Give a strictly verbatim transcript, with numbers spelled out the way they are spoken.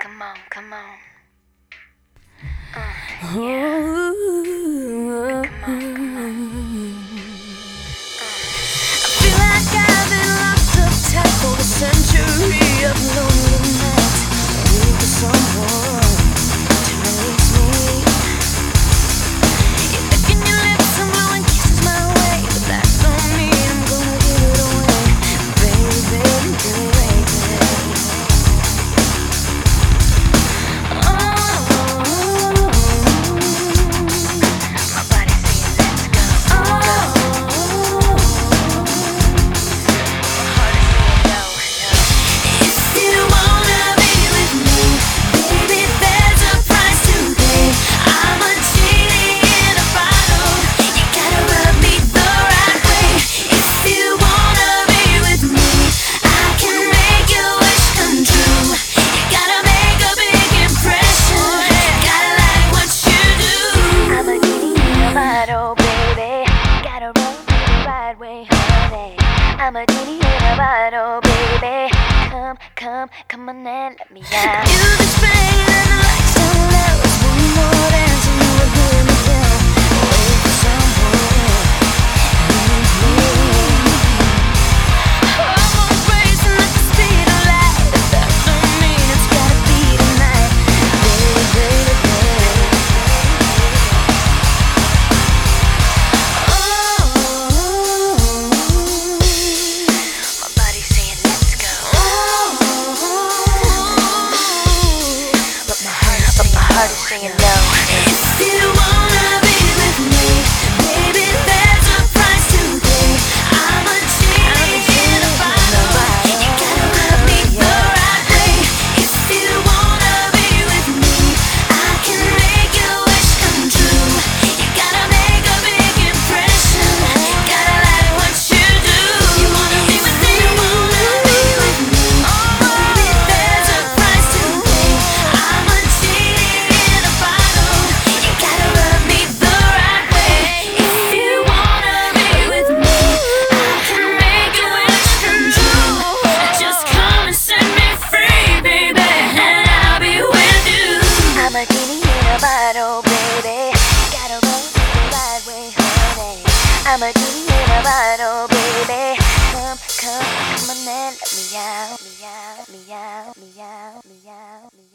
come on, come on. Uh, yeah. Come on, come on. I feel like I've been locked up tight for a century of lonely nights, waiting for someone to release me. You're licking your lips and blowing kisses my way, but that don't mean I'm gonna give it away, baby, baby, baby. Oh baby, gotta run the right way, honey. I'm a genie in a bottle, baby. Come, come, come on and let me out. Music's playing and the lights don't low. It's one more dance and you will hear me down. Waiting for someone who needs me. I'm racing at the speed of light. That don't mean it's gotta be tonight, baby, baby, baby. Saying no. If you wanna be with me, baby, there's a price to pay. I'm a genie in a bottle. You gotta rub me the right way. If you wanna be with me, I can make your wish come true. You gotta make a big impression. Gotta like what you do. You wanna be with me? You wanna be with me? Baby, there's a price to pay. I'm a genie. I'm a genie in a bottle, baby. Gotta run the right way, honey. I'm a genie in a bottle, baby. Come, come, come on and let me out, me out, me out, me out, me out, me out.